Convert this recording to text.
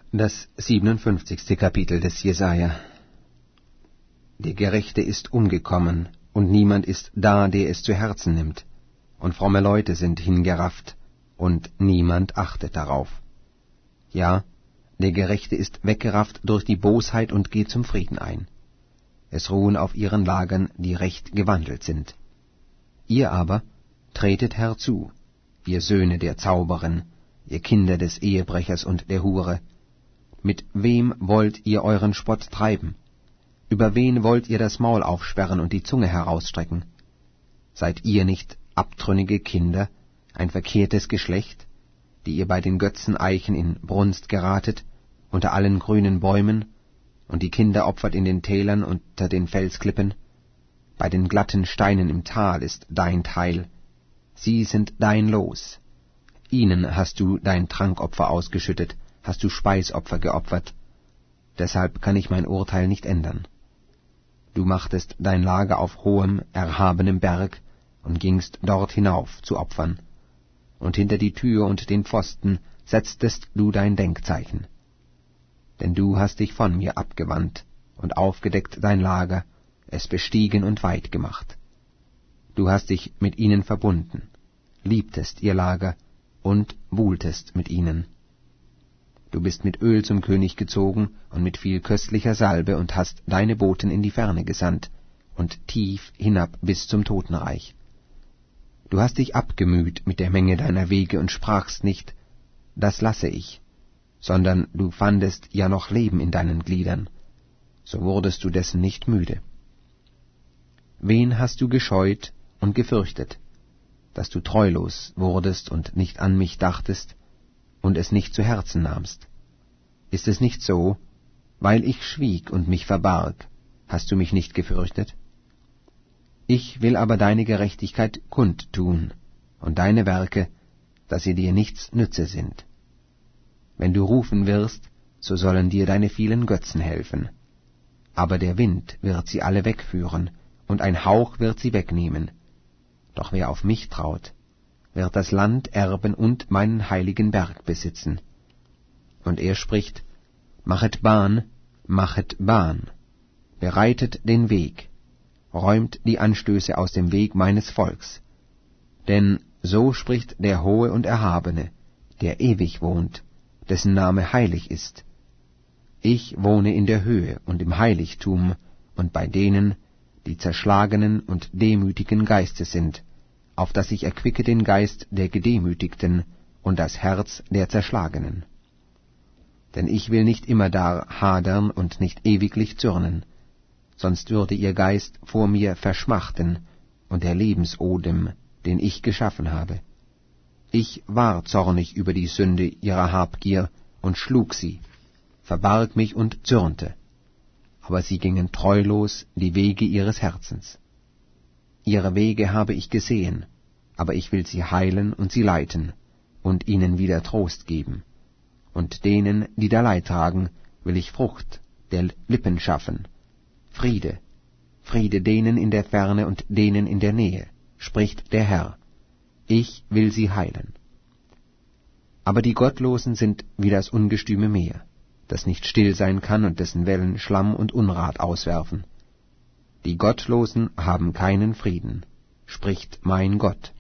Das 57. Kapitel des Jesaja. Der Gerechte ist umgekommen, und niemand ist da, der es zu Herzen nimmt, und fromme Leute sind hingerafft, und niemand achtet darauf. Ja, der Gerechte ist weggerafft durch die Bosheit und geht zum Frieden ein. Es ruhen auf ihren Lagern, die recht gewandelt sind. Ihr aber tretet herzu, ihr Söhne der Zauberin, ihr Kinder des Ehebrechers und der Hure. Mit wem wollt ihr euren Spott treiben? Über wen wollt ihr das Maul aufsperren und die Zunge herausstrecken? Seid ihr nicht abtrünnige Kinder, ein verkehrtes Geschlecht, die ihr bei den Götzeneichen in Brunst geratet, unter allen grünen Bäumen, und die Kinder opfert in den Tälern unter den Felsklippen? Bei den glatten Steinen im Tal ist dein Teil, sie sind dein Los. Ihnen hast du dein Trankopfer ausgeschüttet, hast du Speisopfer geopfert, deshalb kann ich mein Urteil nicht ändern. Du machtest dein Lager auf hohem, erhabenem Berg und gingst dort hinauf zu opfern, und hinter die Tür und den Pfosten setztest du dein Denkzeichen. Denn du hast dich von mir abgewandt und aufgedeckt dein Lager, es bestiegen und weit gemacht. Du hast dich mit ihnen verbunden, liebtest ihr Lager und buhltest mit ihnen. Du bist mit Öl zum König gezogen und mit viel köstlicher Salbe und hast deine Boten in die Ferne gesandt und tief hinab bis zum Totenreich. Du hast dich abgemüht mit der Menge deiner Wege und sprachst nicht, das lasse ich, sondern du fandest ja noch Leben in deinen Gliedern, so wurdest du dessen nicht müde. Wen hast du gescheut und gefürchtet, dass du treulos wurdest und nicht an mich dachtest und es nicht zu Herzen nahmst? Ist es nicht so, weil ich schwieg und mich verbarg, hast du mich nicht gefürchtet? Ich will aber deine Gerechtigkeit kundtun und deine Werke, dass sie dir nichts nütze sind. Wenn du rufen wirst, so sollen dir deine vielen Götzen helfen. Aber der Wind wird sie alle wegführen, und ein Hauch wird sie wegnehmen. Doch wer auf mich traut, wird das Land erben und meinen heiligen Berg besitzen. Und er spricht, machet Bahn, bereitet den Weg, räumt die Anstöße aus dem Weg meines Volks. Denn so spricht der Hohe und Erhabene, der ewig wohnt, dessen Name heilig ist. Ich wohne in der Höhe und im Heiligtum und bei denen, die zerschlagenen und demütigen Geistes sind, auf dass ich erquicke den Geist der Gedemütigten und das Herz der Zerschlagenen. Denn ich will nicht immerdar hadern und nicht ewiglich zürnen, sonst würde ihr Geist vor mir verschmachten und der Lebensodem, den ich geschaffen habe. Ich war zornig über die Sünde ihrer Habgier und schlug sie, verbarg mich und zürnte, aber sie gingen treulos die Wege ihres Herzens. Ihre Wege habe ich gesehen, aber ich will sie heilen und sie leiten und ihnen wieder Trost geben. Und denen, die da Leid tragen, will ich Frucht der Lippen schaffen. Friede, Friede denen in der Ferne und denen in der Nähe, spricht der Herr. Ich will sie heilen. Aber die Gottlosen sind wie das ungestüme Meer, das nicht still sein kann und dessen Wellen Schlamm und Unrat auswerfen. Die Gottlosen haben keinen Frieden, spricht mein Gott.